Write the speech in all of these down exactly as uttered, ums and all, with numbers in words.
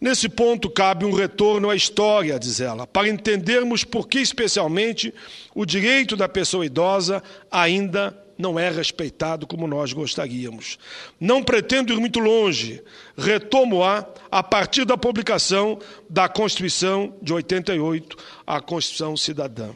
Nesse ponto, cabe um retorno à história, diz ela, para entendermos por que, especialmente, o direito da pessoa idosa ainda não é respeitado como nós gostaríamos. Não pretendo ir muito longe, retomo-a a partir da publicação da Constituição de oitenta e oito, a Constituição Cidadã.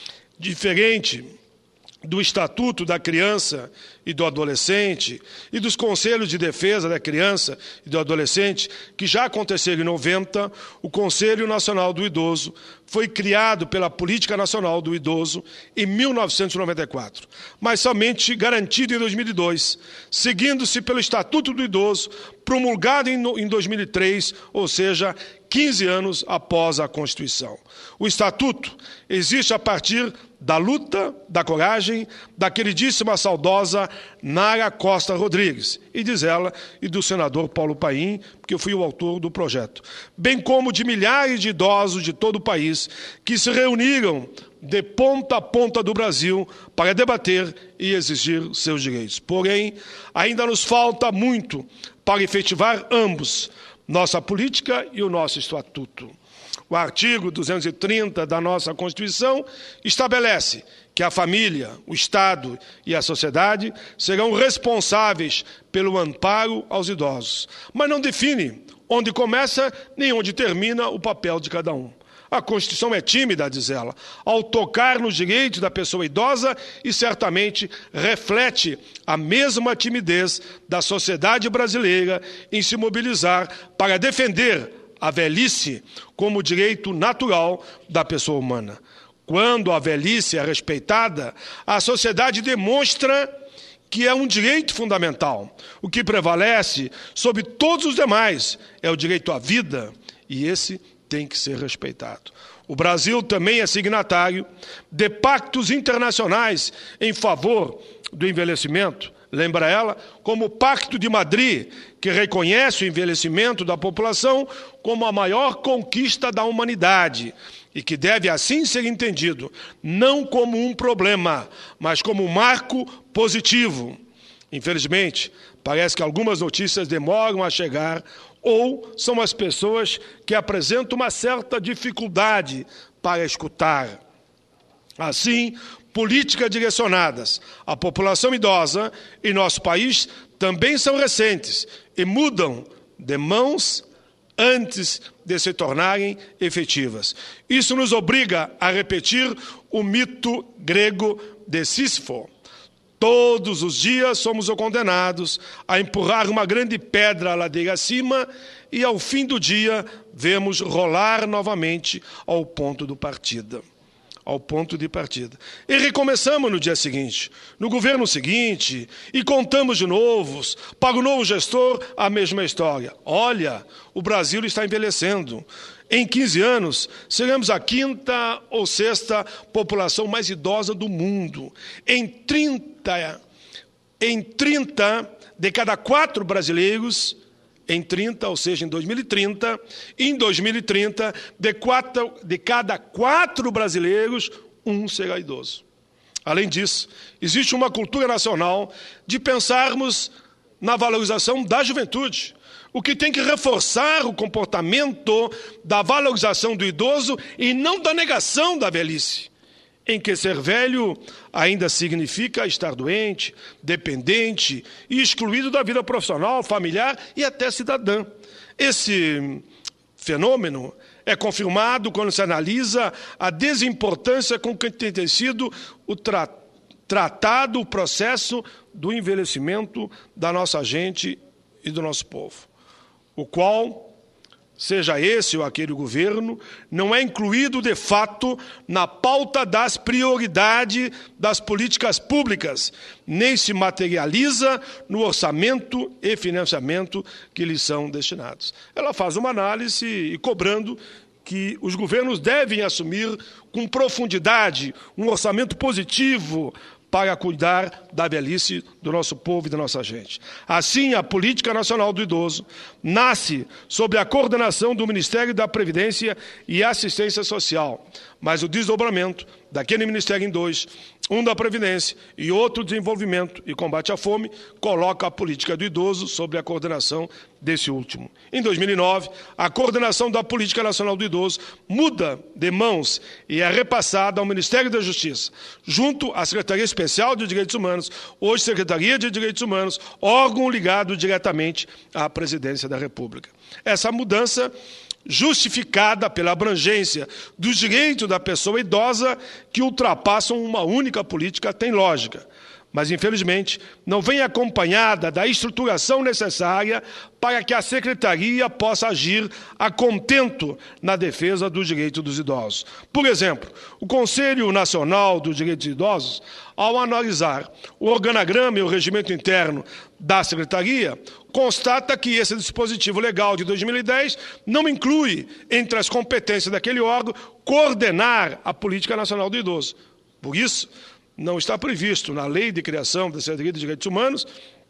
Diferente do Estatuto da Criança e do Adolescente e dos Conselhos de Defesa da Criança e do Adolescente, que já aconteceram em noventa, o Conselho Nacional do Idoso foi criado pela Política Nacional do Idoso em mil novecentos e noventa e quatro, mas somente garantido em dois mil e dois, seguindo-se pelo Estatuto do Idoso, promulgado em dois mil e três, ou seja, quinze anos após a Constituição. O Estatuto existe a partir da luta, da coragem, da queridíssima saudosa Nara Costa Rodrigues, e diz ela, e do senador Paulo Paim, porque eu fui o autor do projeto, bem como de milhares de idosos de todo o país que se reuniram de ponta a ponta do Brasil para debater e exigir seus direitos. Porém, ainda nos falta muito para efetivar ambos, nossa política e o nosso estatuto. O artigo duzentos e trinta da nossa Constituição estabelece que a família, o Estado e a sociedade serão responsáveis pelo amparo aos idosos, mas não define onde começa nem onde termina o papel de cada um. A Constituição é tímida, diz ela, ao tocar nos direitos da pessoa idosa e certamente reflete a mesma timidez da sociedade brasileira em se mobilizar para defender a velhice como direito natural da pessoa humana. Quando a velhice é respeitada, a sociedade demonstra que é um direito fundamental. O que prevalece sobre todos os demais é o direito à vida, e esse tem que ser respeitado. O Brasil também é signatário de pactos internacionais em favor do envelhecimento. Lembra ela? Como o Pacto de Madrid, que reconhece o envelhecimento da população como a maior conquista da humanidade e que deve assim ser entendido, não como um problema, mas como um marco positivo. Infelizmente, parece que algumas notícias demoram a chegar ou são as pessoas que apresentam uma certa dificuldade para escutar. Assim, políticas direcionadas à população idosa em nosso país também são recentes e mudam de mãos antes de se tornarem efetivas. Isso nos obriga a repetir o mito grego de Sísifo. Todos os dias somos condenados a empurrar uma grande pedra a ladeira acima e, ao fim do dia, vemos rolar novamente ao ponto do partida. Ao ponto de partida. E recomeçamos no dia seguinte, no governo seguinte, e contamos de novo, para o novo gestor, a mesma história. Olha, o Brasil está envelhecendo. Em quinze anos, seremos a quinta ou sexta população mais idosa do mundo. Em trinta, em trinta de cada quatro brasileiros, em trinta, ou seja, em dois mil e trinta, em dois mil e trinta, de, quatro, de cada quatro brasileiros, um será idoso. Além disso, existe uma cultura nacional de pensarmos na valorização da juventude, o que tem que reforçar o comportamento da valorização do idoso e não da negação da velhice, em que ser velho ainda significa estar doente, dependente e excluído da vida profissional, familiar e até cidadã. Esse fenômeno é confirmado quando se analisa a desimportância com que tem sido o tra tratado o processo do envelhecimento da nossa gente e do nosso povo, o qual, seja esse ou aquele governo, não é incluído de fato na pauta das prioridades das políticas públicas, nem se materializa no orçamento e financiamento que lhes são destinados. Ela faz uma análise e cobrando que os governos devem assumir com profundidade um orçamento positivo para cuidar da velhice do nosso povo e da nossa gente. Assim, a Política Nacional do Idoso nasce sob a coordenação do Ministério da Previdência e Assistência Social, mas o desdobramento daquele ministério em dois, um da Previdência e outro desenvolvimento e combate à fome, coloca a política do idoso sob a coordenação desse último. Em dois mil e nove, a coordenação da Política Nacional do Idoso muda de mãos e é repassada ao Ministério da Justiça, junto à Secretaria Especial de Direitos Humanos, hoje Secretaria de Direitos Humanos, órgão ligado diretamente à Presidência da República. Essa mudança, justificada pela abrangência dos direitos da pessoa idosa que ultrapassam uma única política, tem lógica. Mas, infelizmente, não vem acompanhada da estruturação necessária para que a Secretaria possa agir a contento na defesa dos direitos dos idosos. Por exemplo, o Conselho Nacional dos Direitos dos Idosos, ao analisar o organograma e o regimento interno da Secretaria, constata que esse dispositivo legal de dois mil e dez não inclui, entre as competências daquele órgão, coordenar a Política Nacional do Idoso. Por isso, não está previsto na Lei de Criação da Secretaria de Direitos Humanos,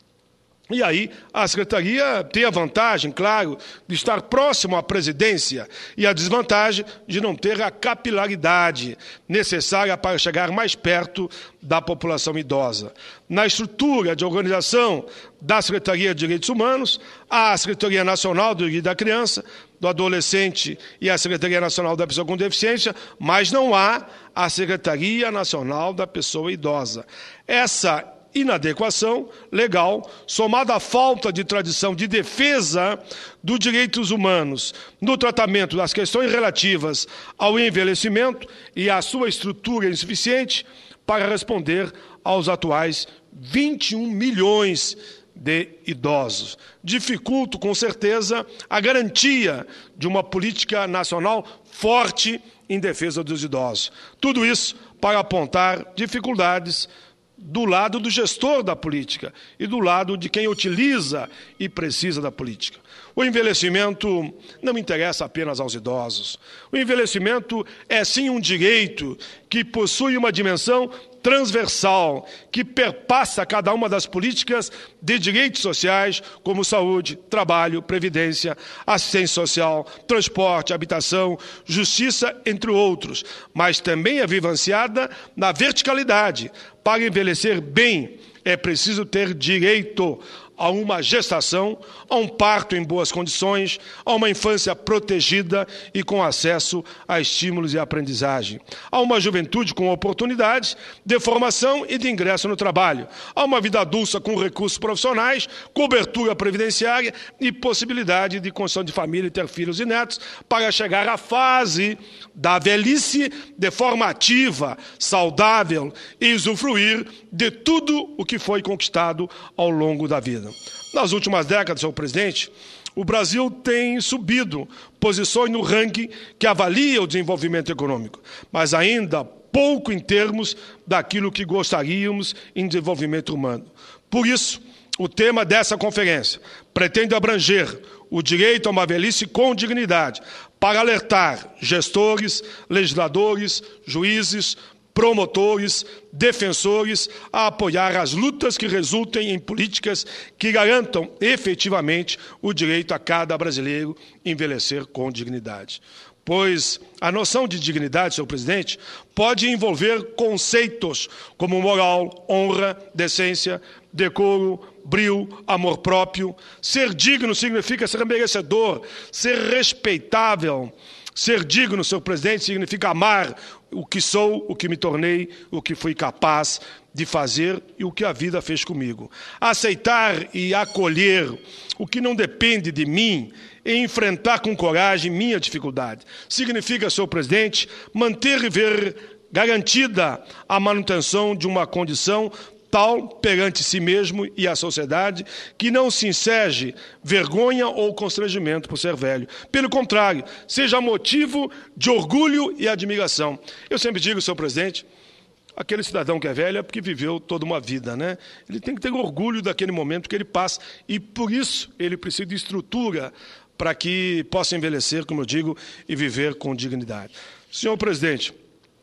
e aí a Secretaria tem a vantagem, claro, de estar próximo à presidência e a desvantagem de não ter a capilaridade necessária para chegar mais perto da população idosa. Na estrutura de organização da Secretaria de Direitos Humanos, há a Secretaria Nacional do Direito da Criança, do Adolescente e a Secretaria Nacional da Pessoa com Deficiência, mas não há a Secretaria Nacional da Pessoa Idosa. Essa inadequação legal, somada à falta de tradição de defesa dos direitos humanos no tratamento das questões relativas ao envelhecimento e à sua estrutura insuficiente para responder aos atuais vinte e um milhões de idosos. Dificulta, com certeza, a garantia de uma política nacional forte em defesa dos idosos. Tudo isso para apontar dificuldades do lado do gestor da política e do lado de quem utiliza e precisa da política. O envelhecimento não interessa apenas aos idosos. O envelhecimento é sim um direito que possui uma dimensão transversal, que perpassa cada uma das políticas de direitos sociais, como saúde, trabalho, previdência, assistência social, transporte, habitação, justiça, entre outros, mas também é vivenciada na verticalidade. Para envelhecer bem, é preciso ter direito a uma gestação, a um parto em boas condições, a uma infância protegida e com acesso a estímulos e aprendizagem, a uma juventude com oportunidades de formação e de ingresso no trabalho, a uma vida adulta com recursos profissionais, cobertura previdenciária e possibilidade de construção de família e ter filhos e netos para chegar à fase da velhice de forma ativa, saudável e usufruir de tudo o que foi conquistado ao longo da vida. Nas últimas décadas, senhor presidente, o Brasil tem subido posições no ranking que avalia o desenvolvimento econômico, mas ainda pouco em termos daquilo que gostaríamos em desenvolvimento humano. Por isso, o tema dessa conferência pretende abranger o direito a uma velhice com dignidade, para alertar gestores, legisladores, juízes, promotores, defensores a apoiar as lutas que resultem em políticas que garantam efetivamente o direito a cada brasileiro envelhecer com dignidade. Pois a noção de dignidade, senhor presidente, pode envolver conceitos como moral, honra, decência, decoro, brio, amor próprio. Ser digno significa ser merecedor, ser respeitável. Ser digno, senhor presidente, significa amar o que sou, o que me tornei, o que fui capaz de fazer e o que a vida fez comigo. Aceitar e acolher o que não depende de mim e enfrentar com coragem minha dificuldade. Significa, senhor presidente, manter e ver garantida a manutenção de uma condição tal perante si mesmo e a sociedade, que não se enseje vergonha ou constrangimento por ser velho. Pelo contrário, seja motivo de orgulho e admiração. Eu sempre digo, senhor presidente, aquele cidadão que é velho é porque viveu toda uma vida, né? Ele tem que ter orgulho daquele momento que ele passa e, por isso, ele precisa de estrutura para que possa envelhecer, como eu digo, e viver com dignidade. Senhor presidente,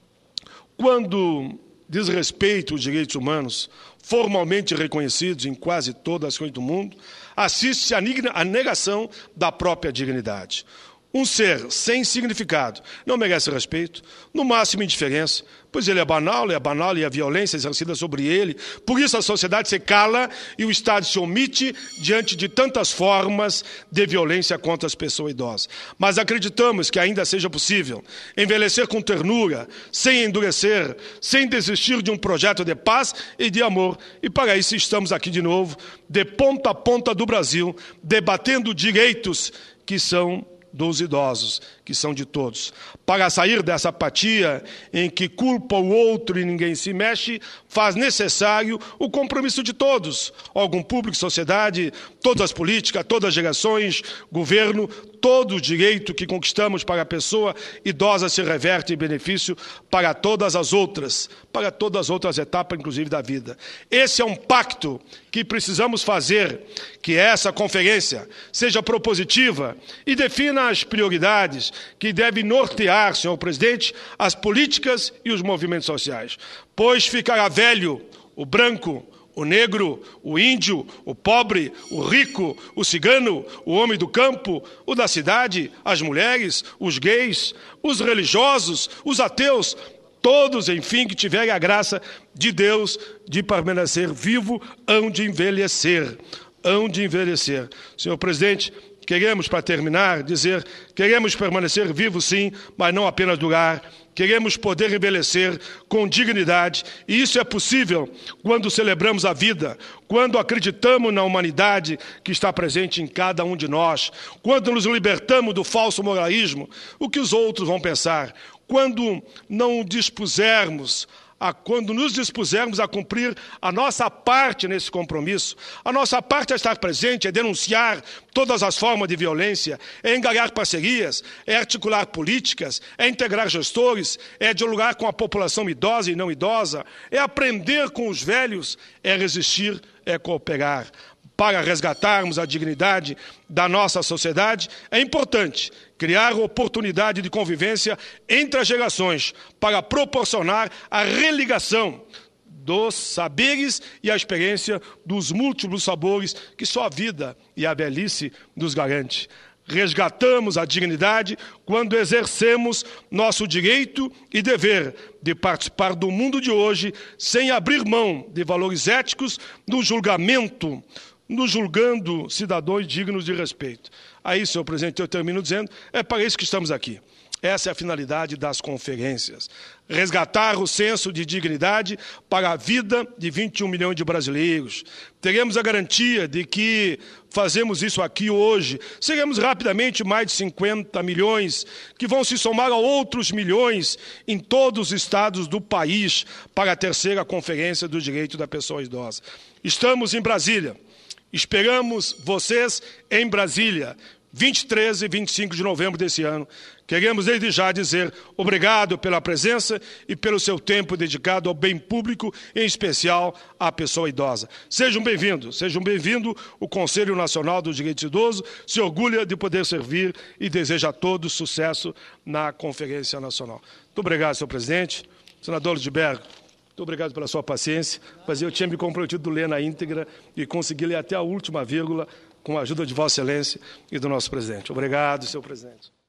quando diz respeito aos direitos humanos, formalmente reconhecidos em quase todas as coisas do mundo, assiste à negação da própria dignidade. Um ser sem significado não merece respeito, no máximo indiferença, pois ele é banal, é banal e a violência exercida sobre ele. Por isso a sociedade se cala e o Estado se omite diante de tantas formas de violência contra as pessoas idosas. Mas acreditamos que ainda seja possível envelhecer com ternura, sem endurecer, sem desistir de um projeto de paz e de amor. E para isso estamos aqui de novo, de ponta a ponta do Brasil, debatendo direitos que são dos idosos, que são de todos. Para sair dessa apatia em que culpa o outro e ninguém se mexe, faz necessário o compromisso de todos, órgão público, sociedade, todas as políticas, todas as gerações, governo, todo o direito que conquistamos para a pessoa idosa se reverte em benefício para todas as outras, para todas as outras etapas, inclusive da vida. Esse é um pacto que precisamos fazer, que essa conferência seja propositiva e defina as prioridades que devem nortear, senhor presidente, as políticas e os movimentos sociais. Pois ficará velho o branco, o negro, o índio, o pobre, o rico, o cigano, o homem do campo, o da cidade, as mulheres, os gays, os religiosos, os ateus, todos, enfim, que tiverem a graça de Deus de permanecer vivo, hão de envelhecer, hão de envelhecer. Senhor presidente, queremos, para terminar, dizer, queremos permanecer vivos sim, mas não apenas durar. Queremos poder envelhecer com dignidade, e isso é possível quando celebramos a vida, quando acreditamos na humanidade que está presente em cada um de nós, quando nos libertamos do falso moralismo, o que os outros vão pensar, quando não dispusermos, a, quando nos dispusermos a cumprir a nossa parte nesse compromisso. A nossa parte é estar presente, é denunciar todas as formas de violência, é engajar parcerias, é articular políticas, é integrar gestores, é dialogar com a população idosa e não idosa, é aprender com os velhos, é resistir, é cooperar. Para resgatarmos a dignidade da nossa sociedade, é importante criar oportunidade de convivência entre as gerações para proporcionar a religação dos saberes e a experiência dos múltiplos sabores que só a vida e a velhice nos garante. Resgatamos a dignidade quando exercemos nosso direito e dever de participar do mundo de hoje sem abrir mão de valores éticos no julgamento, nos julgando cidadãos dignos de respeito. Aí, senhor presidente, eu termino dizendo, é para isso que estamos aqui. Essa é a finalidade das conferências. Resgatar o senso de dignidade para a vida de vinte e um milhões de brasileiros. Teremos a garantia de que fazemos isso aqui hoje. Seremos rapidamente mais de cinquenta milhões, que vão se somar a outros milhões em todos os estados do país para a terceira Conferência do Direito da Pessoa Idosa. Estamos em Brasília. Esperamos vocês em Brasília, vinte e três e vinte e cinco de novembro desse ano. Queremos desde já dizer obrigado pela presença e pelo seu tempo dedicado ao bem público, em especial à pessoa idosa. Sejam bem-vindos, sejam bem-vindos. O Conselho Nacional dos Direitos Idosos se orgulha de poder servir e deseja a todos sucesso na Conferência Nacional. Muito obrigado, senhor presidente. Senador Ludbergo, muito obrigado pela sua paciência, mas eu tinha me comprometido a ler na íntegra e consegui ler até a última vírgula com a ajuda de Vossa Excelência e do nosso presidente. Obrigado, senhor presidente.